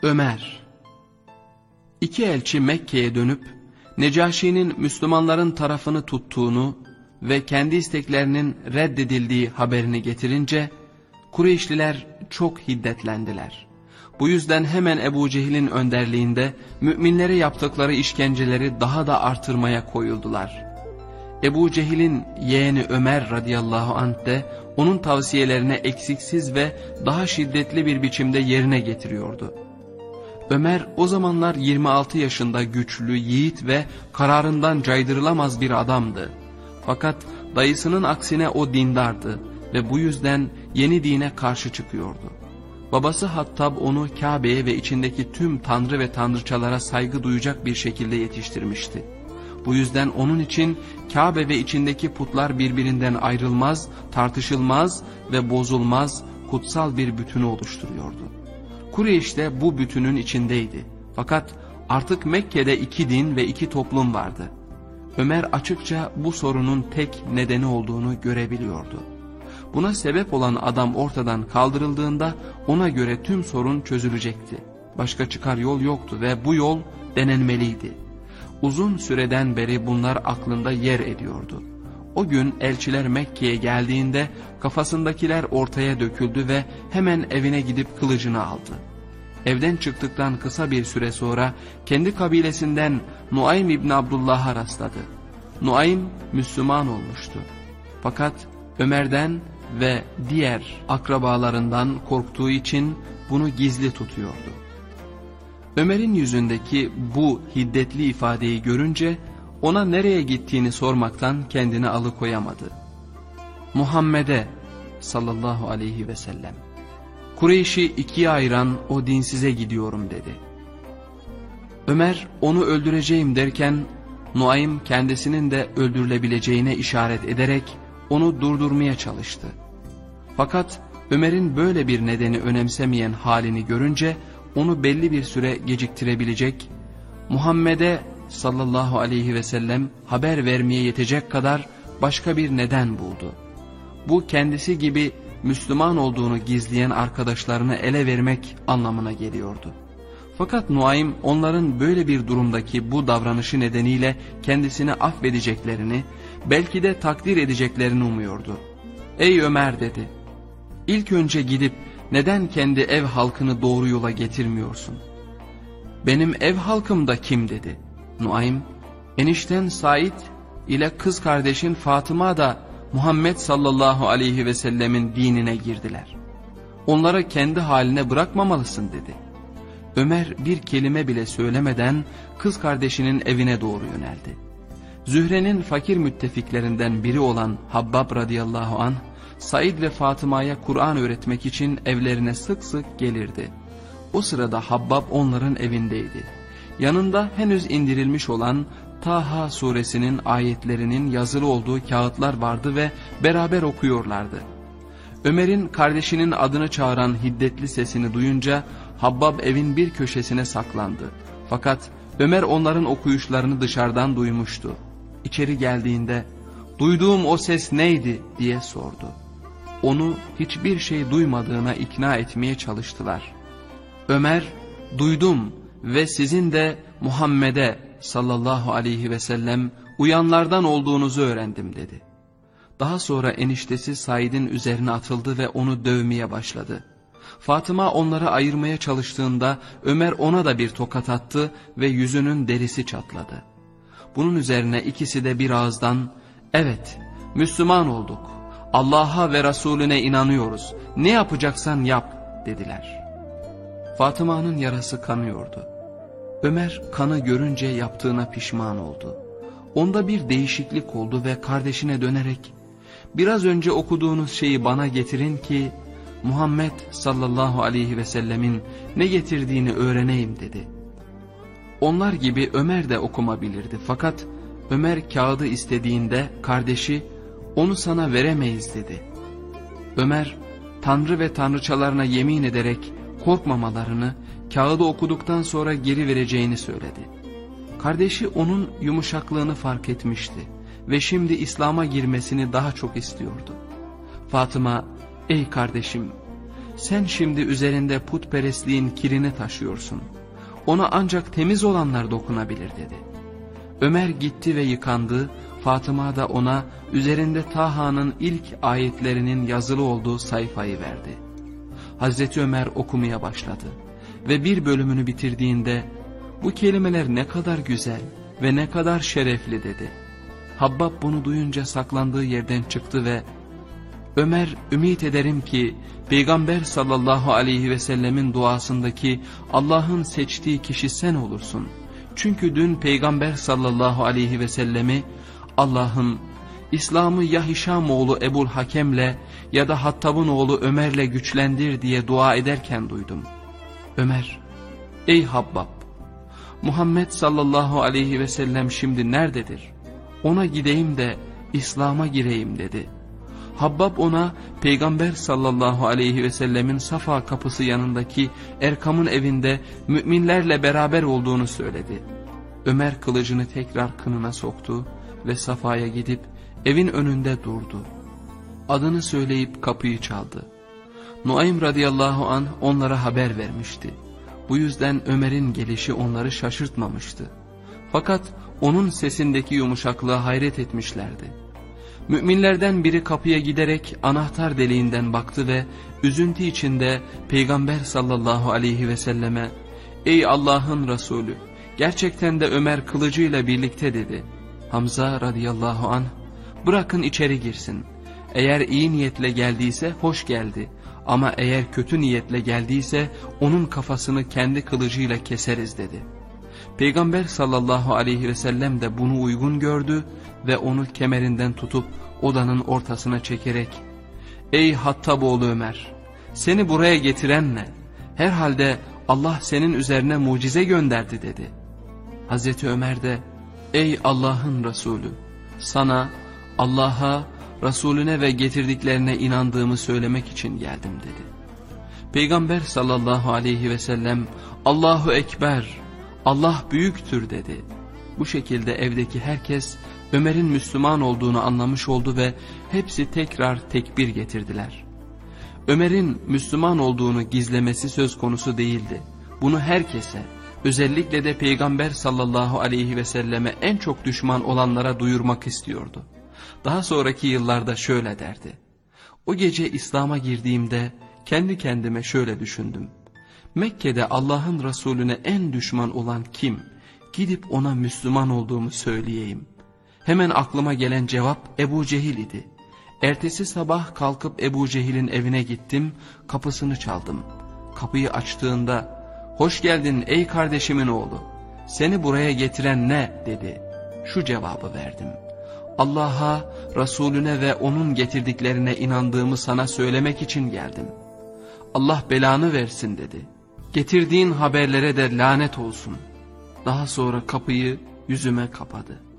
Ömer. İki elçi Mekke'ye dönüp Necaşi'nin Müslümanların tarafını tuttuğunu ve kendi isteklerinin reddedildiği haberini getirince Kureyşliler çok hiddetlendiler. Bu yüzden hemen Ebu Cehil'in önderliğinde müminlere yaptıkları işkenceleri daha da artırmaya koyuldular. Ebu Cehil'in yeğeni Ömer radıyallahu anh de onun tavsiyelerini eksiksiz ve daha şiddetli bir biçimde yerine getiriyordu. Ömer o zamanlar 26 yaşında güçlü, yiğit ve kararından caydırılamaz bir adamdı. Fakat dayısının aksine o dindardı ve bu yüzden yeni dine karşı çıkıyordu. Babası Hattab onu Kabe'ye ve içindeki tüm tanrı ve tanrıçalara saygı duyacak bir şekilde yetiştirmişti. Bu yüzden onun için Kabe ve içindeki putlar birbirinden ayrılmaz, tartışılmaz ve bozulmaz kutsal bir bütünü oluşturuyordu. Kureyş de bu bütünün içindeydi. Fakat artık Mekke'de iki din ve iki toplum vardı. Ömer açıkça bu sorunun tek nedeni olduğunu görebiliyordu. Buna sebep olan adam ortadan kaldırıldığında ona göre tüm sorun çözülecekti. Başka çıkar yol yoktu ve bu yol denenmeliydi. Uzun süreden beri bunlar aklında yer ediyordu. O gün elçiler Mekke'ye geldiğinde kafasındakiler ortaya döküldü ve hemen evine gidip kılıcını aldı. Evden çıktıktan kısa bir süre sonra kendi kabilesinden Nuaym İbni Abdullah'a rastladı. Nuaym Müslüman olmuştu. Fakat Ömer'den ve diğer akrabalarından korktuğu için bunu gizli tutuyordu. Ömer'in yüzündeki bu hiddetli ifadeyi görünce ona nereye gittiğini sormaktan kendini alıkoyamadı. Muhammed'e sallallahu aleyhi ve sellem, Kureyş'i ikiye ayıran o dinsize gidiyorum dedi. Ömer onu öldüreceğim derken Nuaym kendisinin de öldürülebileceğine işaret ederek onu durdurmaya çalıştı. Fakat Ömer'in böyle bir nedeni önemsemeyen halini görünce onu belli bir süre geciktirebilecek, Muhammed'e sallallahu aleyhi ve sellem haber vermeye yetecek kadar başka bir neden buldu. Bu kendisi gibi Müslüman olduğunu gizleyen arkadaşlarını ele vermek anlamına geliyordu. Fakat Nuaym onların böyle bir durumdaki bu davranışı nedeniyle kendisini affedeceklerini, belki de takdir edeceklerini umuyordu. "Ey Ömer," dedi, "İlk önce gidip neden kendi ev halkını doğru yola getirmiyorsun?" "Benim ev halkım da kim?" dedi. Nuaym, "Enişten Said ile kız kardeşin Fatıma da Muhammed sallallahu aleyhi ve sellemin dinine girdiler. Onları kendi haline bırakmamalısın," dedi. Ömer bir kelime bile söylemeden kız kardeşinin evine doğru yöneldi. Zühre'nin fakir müttefiklerinden biri olan Habbab radıyallahu anh, Said ve Fatıma'ya Kur'an öğretmek için evlerine sık sık gelirdi. O sırada Habbab onların evindeydi. Yanında henüz indirilmiş olan Taha suresinin ayetlerinin yazılı olduğu kağıtlar vardı ve beraber okuyorlardı. Ömer'in kardeşinin adını çağıran hiddetli sesini duyunca Habbab evin bir köşesine saklandı. Fakat Ömer onların okuyuşlarını dışarıdan duymuştu. İçeri geldiğinde "Duyduğum o ses neydi?" diye sordu. Onu hiçbir şey duymadığına ikna etmeye çalıştılar. Ömer, "Duydum ve sizin de Muhammed'e sallallahu aleyhi ve sellem uyanlardan olduğunuzu öğrendim," dedi. Daha sonra eniştesi Said'in üzerine atıldı ve onu dövmeye başladı. Fatıma onları ayırmaya çalıştığında Ömer ona da bir tokat attı ve yüzünün derisi çatladı. Bunun üzerine ikisi de bir ağızdan "Evet, Müslüman olduk. Allah'a ve Resulüne inanıyoruz. Ne yapacaksan yap," dediler. Fatıma'nın yarası kanıyordu. Ömer kanı görünce yaptığına pişman oldu. Onda bir değişiklik oldu ve kardeşine dönerek "Biraz önce okuduğunuz şeyi bana getirin ki Muhammed sallallahu aleyhi ve sellemin ne getirdiğini öğreneyim," dedi. Onlar gibi Ömer de okuma bilirdi. Fakat Ömer kağıdı istediğinde kardeşi "Onu sana veremeyiz," dedi. Ömer Tanrı ve tanrıçalarına yemin ederek korkmamalarını, kağıdı okuduktan sonra geri vereceğini söyledi. Kardeşi onun yumuşaklığını fark etmişti ve şimdi İslam'a girmesini daha çok istiyordu. Fatıma, "Ey kardeşim, sen şimdi üzerinde putperestliğin kirini taşıyorsun. Ona ancak temiz olanlar dokunabilir dedi. Ömer gitti ve yıkandı. Fatıma da ona üzerinde Taha'nın ilk ayetlerinin yazılı olduğu sayfayı verdi. Hazreti Ömer okumaya başladı ve bir bölümünü bitirdiğinde bu kelimeler ne kadar güzel ve ne kadar şerefli dedi. Habbab bunu duyunca saklandığı yerden çıktı ve Ömer, ümit ederim ki Peygamber sallallahu aleyhi ve sellemin duasındaki Allah'ın seçtiği kişi sen olursun. Çünkü dün Peygamber sallallahu aleyhi ve sellemi Allah'ım İslam'ı ya Hişam oğlu Ebul Hakem'le ya da Hattab'ın oğlu Ömer'le güçlendir diye dua ederken duydum. Ömer, ey Habbab, Muhammed sallallahu aleyhi ve sellem şimdi nerededir? Ona gideyim de İslam'a gireyim dedi. Habbab ona Peygamber sallallahu aleyhi ve sellemin Safa kapısı yanındaki Erkam'ın evinde müminlerle beraber olduğunu söyledi. Ömer kılıcını tekrar kınına soktu ve Safa'ya gidip evin önünde durdu. Adını söyleyip kapıyı çaldı. Nuaym radıyallahu anh onlara haber vermişti. Bu yüzden Ömer'in gelişi onları şaşırtmamıştı. Fakat onun sesindeki yumuşaklığa hayret etmişlerdi. Müminlerden biri kapıya giderek anahtar deliğinden baktı ve üzüntü içinde Peygamber sallallahu aleyhi ve selleme "Ey Allah'ın Resulü, gerçekten de Ömer kılıcıyla birlikte" dedi. Hamza radıyallahu anh, "Bırakın içeri girsin. Eğer iyi niyetle geldiyse hoş geldi. Ama eğer kötü niyetle geldiyse onun kafasını kendi kılıcıyla keseriz" dedi. Peygamber sallallahu aleyhi ve sellem de bunu uygun gördü ve onu kemerinden tutup odanın ortasına çekerek "Ey Hattab oğlu Ömer, seni buraya getiren ne? Herhalde Allah senin üzerine mucize gönderdi" dedi. Hazreti Ömer de "Ey Allah'ın Resulü, sana Allah'a, Resulüne ve getirdiklerine inandığımı söylemek için geldim" dedi. Peygamber sallallahu aleyhi ve sellem "Allahu Ekber, Allah büyüktür" dedi. Bu şekilde evdeki herkes Ömer'in Müslüman olduğunu anlamış oldu ve hepsi tekrar tekbir getirdiler. Ömer'in Müslüman olduğunu gizlemesi söz konusu değildi. Bunu herkese, özellikle de Peygamber sallallahu aleyhi ve selleme en çok düşman olanlara duyurmak istiyordu. Daha sonraki yıllarda şöyle derdi: "O gece İslam'a girdiğimde kendi kendime şöyle düşündüm. Mekke'de Allah'ın Resulüne en düşman olan kim? Gidip ona Müslüman olduğumu söyleyeyim." Hemen aklıma gelen cevap Ebu Cehil idi. Ertesi sabah kalkıp Ebu Cehil'in evine gittim, kapısını çaldım. Kapıyı açtığında "Hoş geldin ey kardeşimin oğlu, seni buraya getiren ne?" dedi. Şu cevabı verdim: "Allah'a, Resulüne ve onun getirdiklerine inandığımı sana söylemek için geldim." "Allah belanı versin" dedi. "Getirdiğin haberlere de lanet olsun." Daha sonra kapıyı yüzüme kapadı.